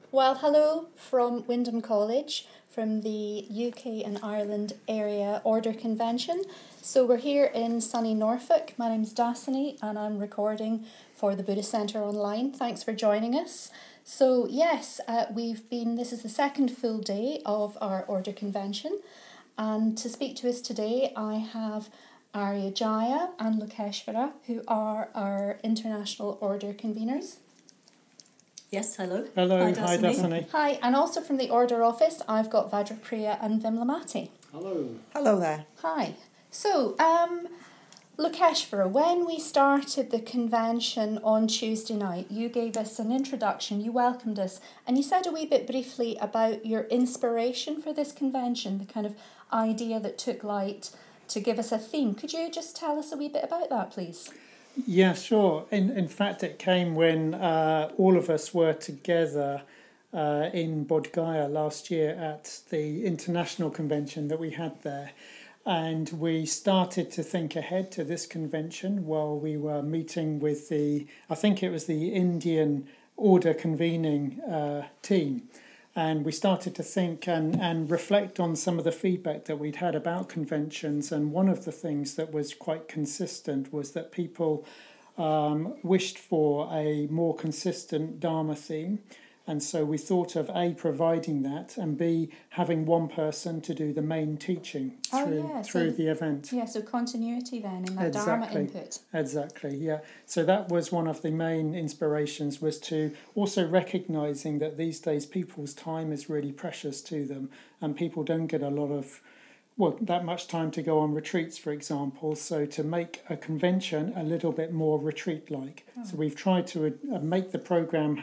Well, hello from Wymondham College, from the UK and Ireland Area Order Convention. So we're here in sunny Norfolk. My name's Dasani and I'm recording for the Buddhist Centre Online. Thanks for joining us. So yes, this is the second full day of our Order Convention. And to speak to us today, I have Arya Jaya and Lokeshvara, who are our International Order conveners. Yes, hello. Hello, hi Dasani. Hi, and also from the Order Office, I've got Vajrapriya and Vimlamati. Hello. Hello there. Hi. So, Lokeshvara, when we started the convention on Tuesday night, you gave us an introduction, you welcomed us, and you said a wee bit briefly about your inspiration for this convention, the kind of idea that took light to give us a theme. Could you just tell us a wee bit about that, please? Yeah, sure. In fact, it came when all of us were together in Bodh Gaya last year at the international convention that we had there. And we started to think ahead to this convention while we were meeting with I think it was the Indian Order convening team. And we started to think and reflect on some of the feedback that we'd had about conventions. And one of the things that was quite consistent was that people wished for a more consistent Dharma theme. And so we thought of A, providing that, and B, having one person to do the main teaching through the event. Yeah, so continuity then in that Dharma input. Exactly, yeah. So that was one of the main inspirations, was to also recognising that these days people's time is really precious to them, and people don't get that much time to go on retreats, for example. So to make a convention a little bit more retreat-like. So we've tried to make the programme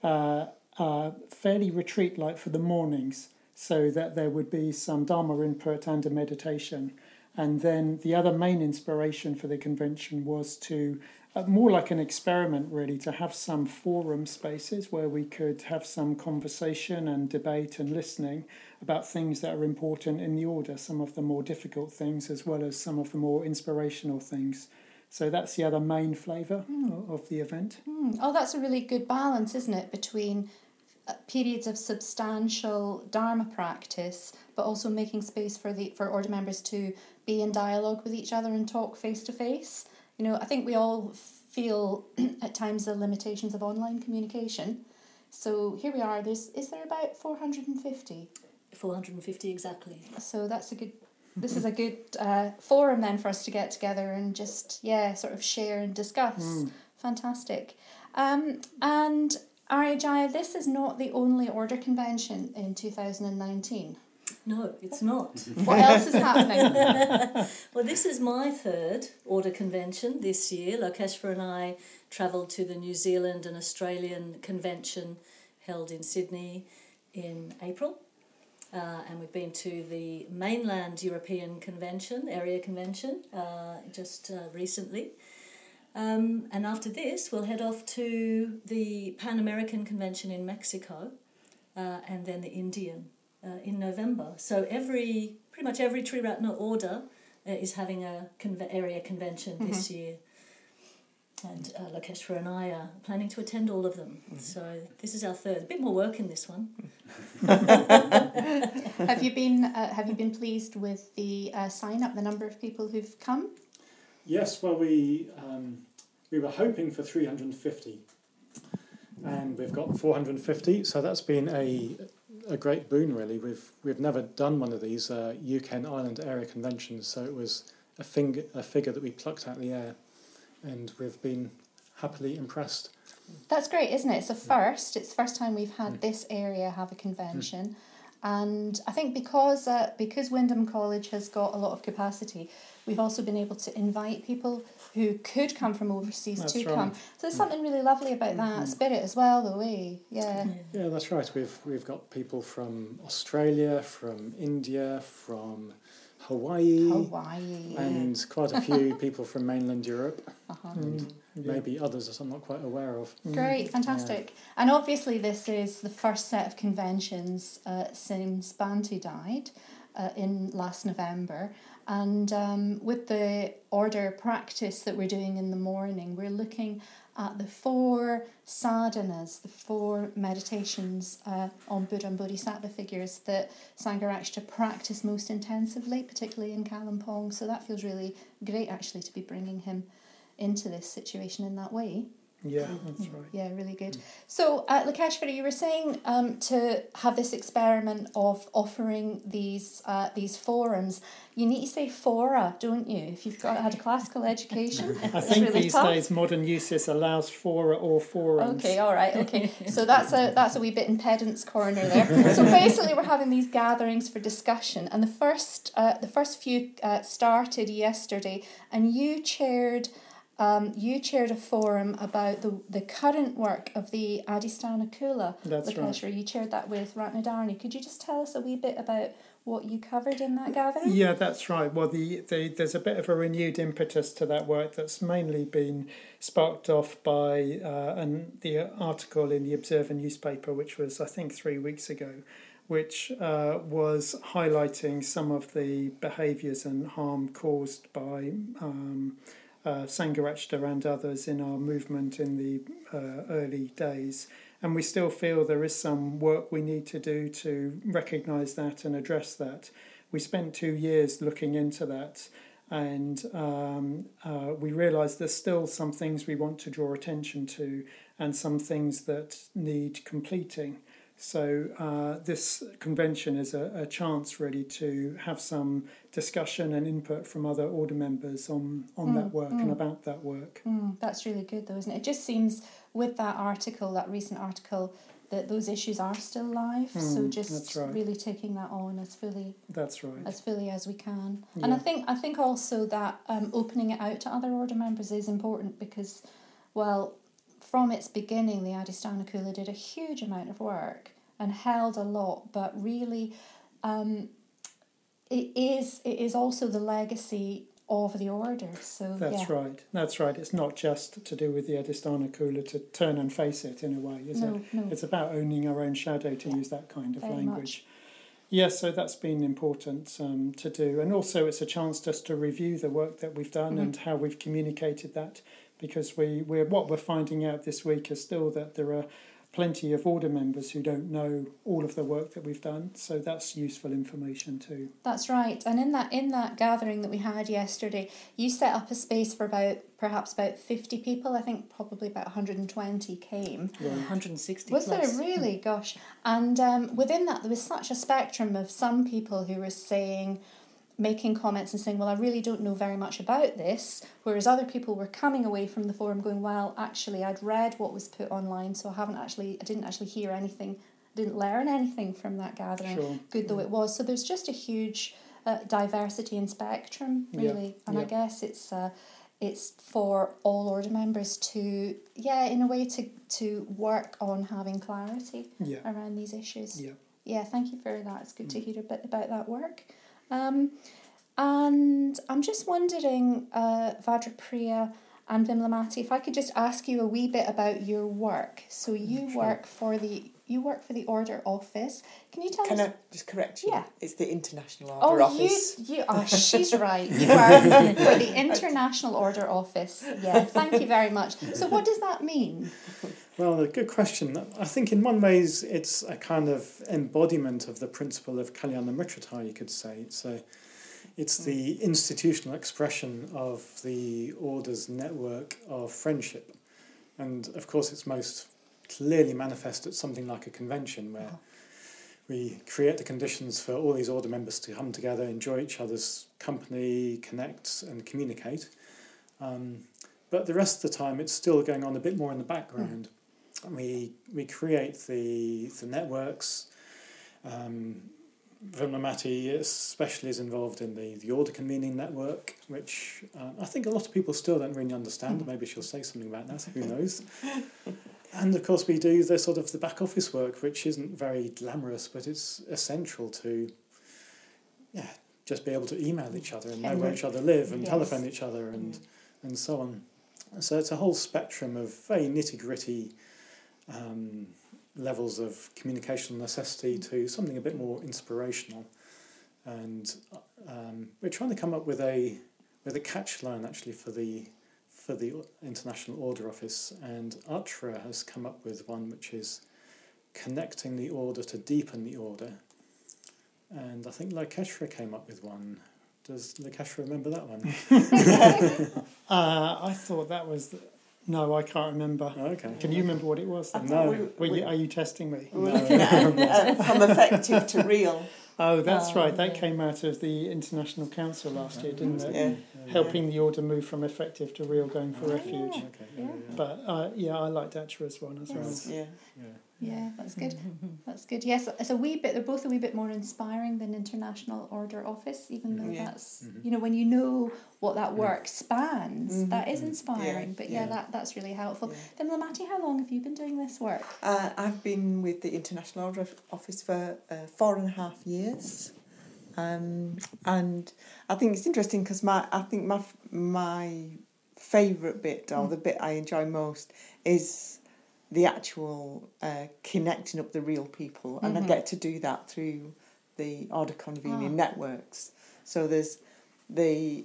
fairly retreat-like for the mornings, so that there would be some Dharma input and a meditation. And then the other main inspiration for the convention was to, more like an experiment really, to have some forum spaces where we could have some conversation and debate and listening about things that are important in the order, some of the more difficult things as well as some of the more inspirational things. So that's the other main flavour of the event. Oh, that's a really good balance, isn't it, between periods of substantial Dharma practice, but also making space for Order members to be in dialogue with each other and talk face to face. You know, I think we all feel at times the limitations of online communication. So here we are. Is there about 450? 450 exactly. So this is a good forum then for us to get together and just sort of share and discuss. Fantastic. And Arya Jaya, this is not the only Order convention in 2019. No, it's not. What else is happening? Well, this is my third Order convention this year. Lokeshvara and I travelled to the New Zealand and Australian convention held in Sydney in April. And we've been to the mainland European convention, area convention, just recently. And after this, we'll head off to the Pan American Convention in Mexico, and then the Indian in November. So pretty much every Triratna order is having a area convention this year. And Lokeshvara and I are planning to attend all of them. So this is our third. A bit more work in this one. Have you been pleased with the sign up, the number of people who've come? Yes, well, we were hoping for 350, and we've got 450. So that's been a great boon, really. We've never done one of these UK and Ireland area conventions, so it was a figure that we plucked out of the air, and we've been happily impressed. That's great, isn't it? It's a first. It's the first time we've had this area have a convention. And I think because Wymondham College has got a lot of capacity, we've also been able to invite people who could come from overseas That's to right. come. So there's something really lovely about that spirit as well, though, eh? Yeah. Yeah, that's right. We've got people from Australia, from India, from Hawaii, and quite a few people from mainland Europe, and maybe others I'm not quite aware of. Great, fantastic. Yeah. And obviously this is the first set of conventions since Bhante died. in last November. And with the order practice that we're doing in the morning, we're looking at the 4 sadhanas, the 4 meditations on Buddha and Bodhisattva figures that Sangharakshita practice most intensively, particularly in Kalimpong. So that feels really great, actually, to be bringing him into this situation in that way. Yeah, that's right. Yeah, really good. So, Lakeshwari, you were saying to have this experiment of offering these forums. You need to say fora, don't you? If you've had a classical education, I think really these tough. days modern uses allows fora or forums. Okay, all right, okay. So that's a wee bit in pedant's corner there. So basically, we're having these gatherings for discussion, and the first few started yesterday, and you chaired. You chaired a forum about the current work of the Adhisthana Kula. That's right. You chaired that with Ratnadarni. Could you just tell us a wee bit about what you covered in that gathering? Yeah, that's right. Well, there's a bit of a renewed impetus to that work that's mainly been sparked off by the article in the Observer newspaper, which was, I think, 3 weeks ago, which was highlighting some of the behaviours and harm caused by Sangharakshita and others in our movement in the early days. And we still feel there is some work we need to do to recognise that and address that. We spent 2 years looking into that, and we realised there's still some things we want to draw attention to and some things that need completing. So this convention is a chance really to have some discussion and input from other order members on that work and about that work. That's really good though, isn't it? It just seems with that article, that recent article, that those issues are still live. So just really taking that on as fully as fully as we can. Yeah. And I think also that opening it out to other order members is important because, well, from its beginning, the Adhisthana Kula did a huge amount of work and held a lot, but really it is also the legacy of the order. So That's right. It's not just to do with the Adhisthana Kula to turn and face it in a way, is it? No. It's about owning our own shadow, to use that kind of language. Yes, so that's been important to do. And also it's a chance just to review the work that we've done and how we've communicated that, because what we're finding out this week is still that there are plenty of order members who don't know all of the work that we've done, so that's useful information too. That's right. And in that gathering that we had yesterday, you set up a space for perhaps about 50 people. I think probably about 120 came. Right. 160 Was plus. there really? Gosh. And within that there was such a spectrum of some people who were making comments and saying, well, I really don't know very much about this, whereas other people were coming away from the forum going, well, actually, I'd read what was put online, so I didn't actually hear anything, didn't learn anything from that gathering, good though it was. So there's just a huge diversity and spectrum, really, and I guess it's for all order members to, in a way, to work on having clarity around these issues. Yeah, thank you for that. It's good to hear a bit about that work. And I'm just wondering, Vajrapriya and Vimlamati, if I could just ask you a wee bit about your work. So you work for the Order Office. Can you tell us? Can I just correct you? Yeah. It's the International Order Office. She's right. You are for the International Order Office. Yeah, thank you very much. So what does that mean? Well, a good question. I think in one ways it's a kind of embodiment of the principle of Kalyana Mitrata, you could say. So it's the institutional expression of the Order's network of friendship. And of course it's most clearly manifest at something like a convention where we create the conditions for all these Order members to come together, enjoy each other's company, connect and communicate. But the rest of the time it's still going on a bit more in the background. We create the networks. Vimlamati especially is involved in the order convening network, which I think a lot of people still don't really understand. Maybe she'll say something about that, who knows. And of course we do the sort of the back office work, which isn't very glamorous, but it's essential to just be able to email each other and know where each other live and telephone each other and so on. So it's a whole spectrum of very nitty-gritty levels of communicational necessity to something a bit more inspirational. and we're trying to come up with a catch line actually for the International Order Office, and UTRA has come up with one which is connecting the order to deepen the order, and I think Lankeshra came up with one. Does Lankeshra remember that one? I thought that was... No, I can't remember. Oh, okay. Can you remember what it was? No. Are you testing me? We're looking at from effective to real. Oh, that's right. That came out of the International Council last year, didn't it? Yeah. Helping the order move from effective to real, going for refuge. Okay. Yeah. But I liked Atra's one as well. Yeah. Yeah, that's good. That's good. Yes, it's a wee bit. They're both a wee bit more inspiring than International Order Office, even though that's when you know what that work spans, that is inspiring. But that's really helpful. Then Lamati, how long have you been doing this work? I've been with the International Order Office for 4.5 years, and I think it's interesting because my favourite bit, or the bit I enjoy most, is the actual connecting up the real people, and I get to do that through the order convening networks. So there's the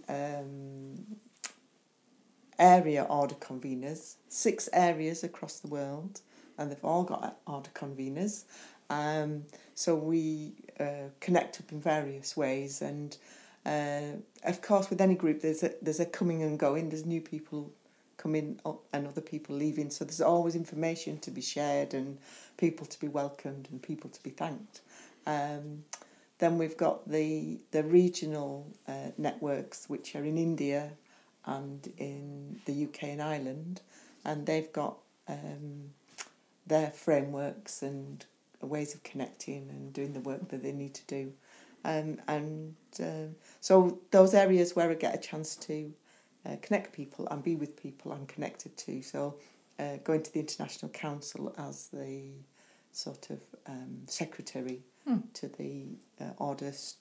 area order conveners, 6 areas across the world, and they've all got order conveners. So we connect up in various ways, and of course with any group there's a coming and going. There's new people coming up and other people leaving, so there's always information to be shared and people to be welcomed and people to be thanked. Then we've got the regional networks, which are in India and in the UK and Ireland, and they've got their frameworks and ways of connecting and doing the work that they need to do. So those areas where I get a chance to connect people and be with people I'm connected to. So going to the International Council as the sort of secretary to the orders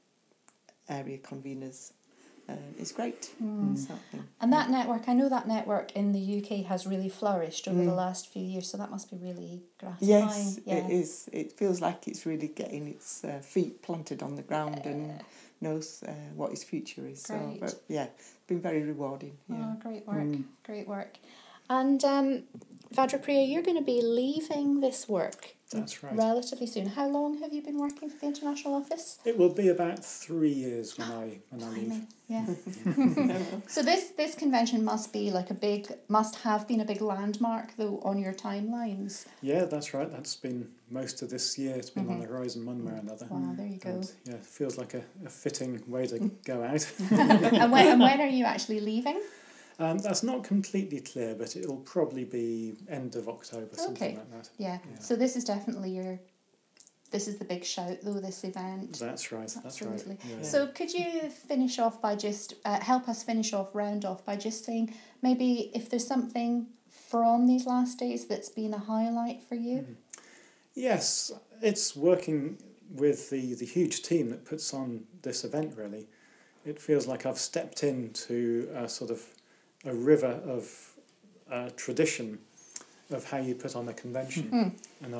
area conveners is great. And that network, I know that network in the UK has really flourished over the last few years, so that must be really gratifying. Yes, it is. It feels like it's really getting its feet planted on the ground and knows what its future is. So, but it's been very rewarding. Yeah. Oh, great work, great work. And Vajrapriya, you're going to be leaving this work. That's right. Relatively soon. How long have you been working for the International Office? It will be about 3 years when I leave. Yeah. So this convention must have been a big landmark though on your timelines. Yeah, that's right. That's been most of this year. It's been on the horizon one way or another. Wow, there you go. And, it feels like a fitting way to go out. And when are you actually leaving? That's not completely clear, but it'll probably be end of October, something like that. Yeah. So this is definitely this is the big shout though, this event. That's right. Absolutely. That's right. Yeah. So could you finish off by just round off by just saying maybe if there's something from these last days that's been a highlight for you? Yes, it's working with the huge team that puts on this event, really. It feels like I've stepped into a sort of a river of tradition of how you put on a convention, and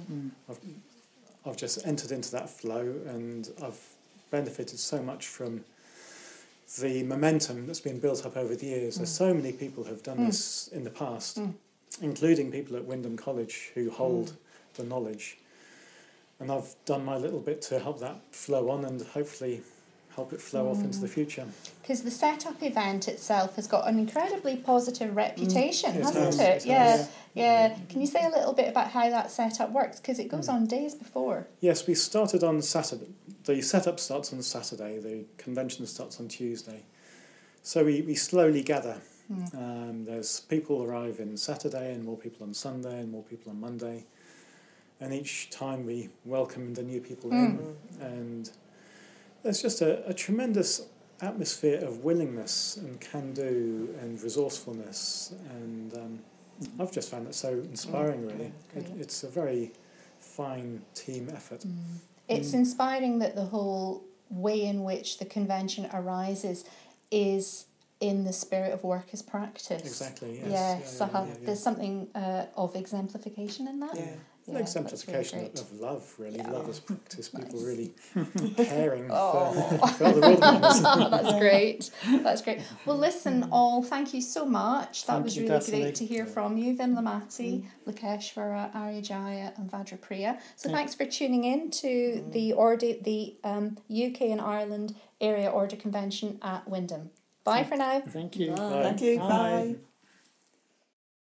I've just entered into that flow, and I've benefited so much from the momentum that's been built up over the years. There's so many people who've done this in the past, including people at Wyndham College who hold the knowledge, and I've done my little bit to help that flow on and hopefully help it flow off into the future. Because the set-up event itself has got an incredibly positive reputation, hasn't it? it? Yeah. Can you say a little bit about how that set-up works? Because it goes on days before. Yes, we started on Saturday. The set-up starts on Saturday. The convention starts on Tuesday. So we slowly gather. There's people arrive on Saturday and more people on Sunday and more people on Monday. And each time we welcome the new people in, and there's just a tremendous atmosphere of willingness and can-do and resourcefulness, and I've just found that so inspiring, really. It's a very fine team effort. It's inspiring that the whole way in which the convention arises is in the spirit of work as practice. Exactly, yes. There's something of exemplification in that. an Yeah, exemplification that's of love, really. Yeah. Love as practice, people Nice. really caring Oh. for other wilderness. That's great. That's great. Well, listen, all, thank you so much. That Thank was you, really Dasani. great to hear from you, Vimlamati, Lakeshvara, Aryajaya, and Vajrapriya. So thanks for tuning in to the UK and Ireland Area Order Convention at Wyndham. Bye for now. Thank you. Bye. Thank you. Bye. Bye.